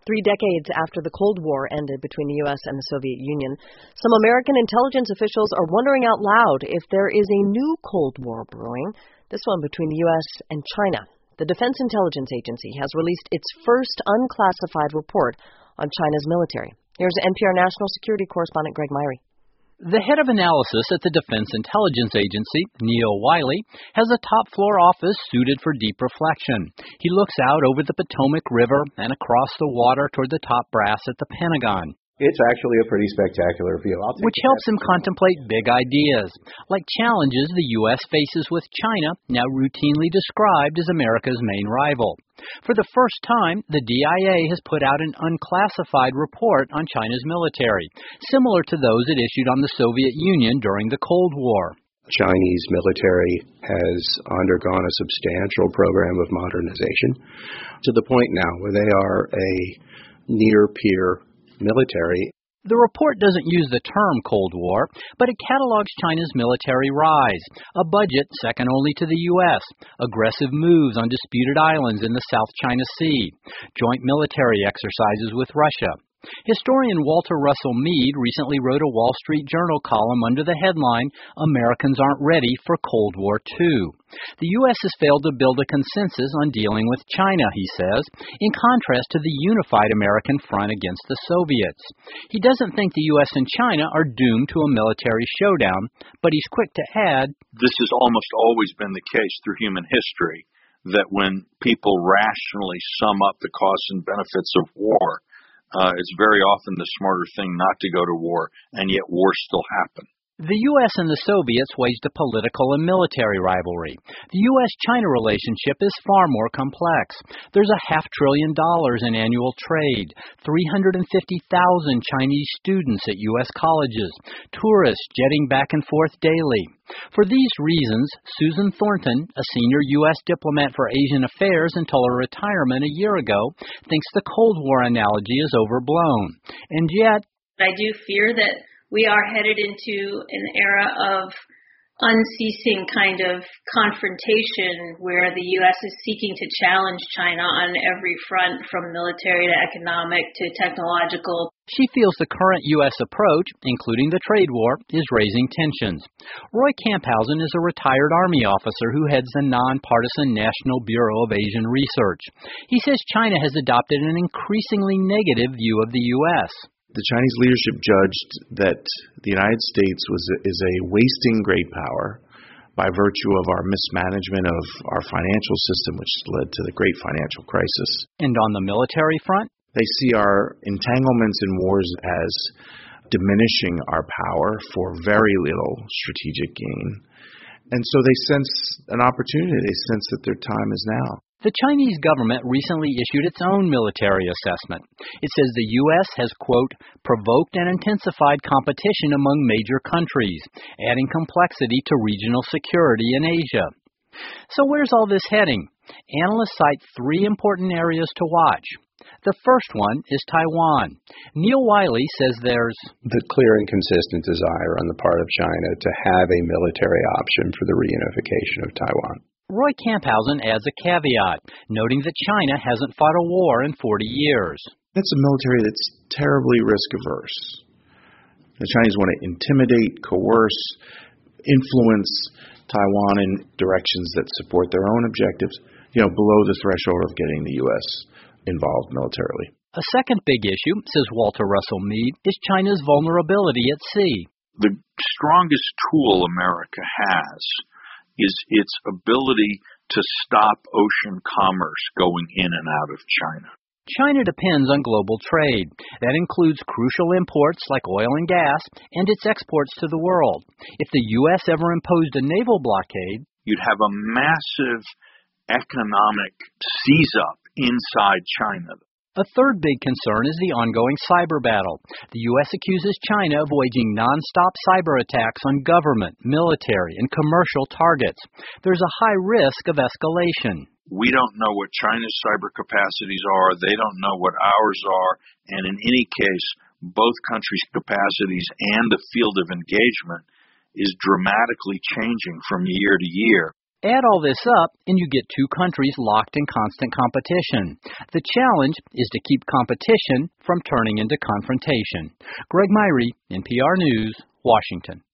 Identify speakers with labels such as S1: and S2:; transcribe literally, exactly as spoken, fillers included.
S1: Three decades after the Cold War ended between the U S and the Soviet Union, some American intelligence officials are wondering out loud if there is a new Cold War brewing, this one between the U S and China. The Defense Intelligence Agency has released its first unclassified report on China's military. Here's N P R national security correspondent Greg Myrie.
S2: The head of analysis at the Defense Intelligence Agency, Neil Wiley, has a top-floor office suited for deep reflection. He looks out over the Potomac River and across the water toward the top brass at the Pentagon.
S3: It's actually a pretty spectacular view.
S2: Which helps him contemplate big ideas, like challenges the U S faces with China, now routinely described as America's main rival. For the first time, the D I A has put out an unclassified report on China's military, similar to those it issued on the Soviet Union during the Cold War.
S3: Chinese military has undergone a substantial program of modernization to the point now where they are a near-peer military.
S2: The report doesn't use the term Cold War, but it catalogs China's military rise, a budget second only to the U S, aggressive moves on disputed islands in the South China Sea, joint military exercises with Russia. Historian Walter Russell Mead recently wrote a Wall Street Journal column under the headline, "Americans Aren't Ready for Cold War Two." The U S has failed to build a consensus on dealing with China, he says, in contrast to the unified American front against the Soviets. He doesn't think the U S and China are doomed to a military showdown, but he's quick to add,
S4: "This has almost always been the case through human history, that when people rationally sum up the costs and benefits of war, Uh, it's very often the smarter thing not to go to war, and yet wars still happen."
S2: The U S and the Soviets waged a political and military rivalry. The U S China relationship is far more complex. There's a half trillion dollars in annual trade, three hundred fifty thousand Chinese students at U S colleges, tourists jetting back and forth daily. For these reasons, Susan Thornton, a senior U S diplomat for Asian Affairs until her retirement a year ago, thinks the Cold War analogy is overblown. And yet,
S5: I do fear that we are headed into an era of unceasing kind of confrontation where the U S is seeking to challenge China on every front, from military to economic to technological.
S2: She feels the current U S approach, including the trade war, is raising tensions. Roy Camphausen is a retired Army officer who heads the nonpartisan National Bureau of Asian Research. He says China has adopted an increasingly negative view of the U S.
S3: The Chinese leadership judged that the United States was is a wasting great power by virtue of our mismanagement of our financial system, which led to the great financial crisis.
S2: And on the military front?
S3: They see our entanglements in wars as diminishing our power for very little strategic gain. And so they sense an opportunity. They sense that their time is now.
S2: The Chinese government recently issued its own military assessment. It says the U S has, quote, provoked and intensified competition among major countries, adding complexity to regional security in Asia. So where's all this heading? Analysts cite three important areas to watch. The first one is Taiwan. Neil Wiley says there's
S3: the clear and consistent desire on the part of China to have a military option for the reunification of Taiwan.
S2: Roy Camphausen adds a caveat, noting that China hasn't fought a war in forty years.
S3: It's a military that's terribly risk-averse. The Chinese want to intimidate, coerce, influence Taiwan in directions that support their own objectives, you know, below the threshold of getting the U S involved militarily.
S2: A second big issue, says Walter Russell Mead, is China's vulnerability at sea.
S4: The strongest tool America has is its ability to stop ocean commerce going in and out of China.
S2: China depends on global trade. That includes crucial imports like oil and gas and its exports to the world. If the U S ever imposed a naval blockade,
S4: you'd have a massive economic seize-up inside China.
S2: A third big concern is the ongoing cyber battle. The U S accuses China of waging nonstop cyber attacks on government, military, and commercial targets. There's a high risk of escalation.
S4: We don't know what China's cyber capacities are. They don't know what ours are. And in any case, both countries' capacities and the field of engagement is dramatically changing from year to year.
S2: Add all this up, and you get two countries locked in constant competition. The challenge is to keep competition from turning into confrontation. Greg Myrie, N P R News, Washington.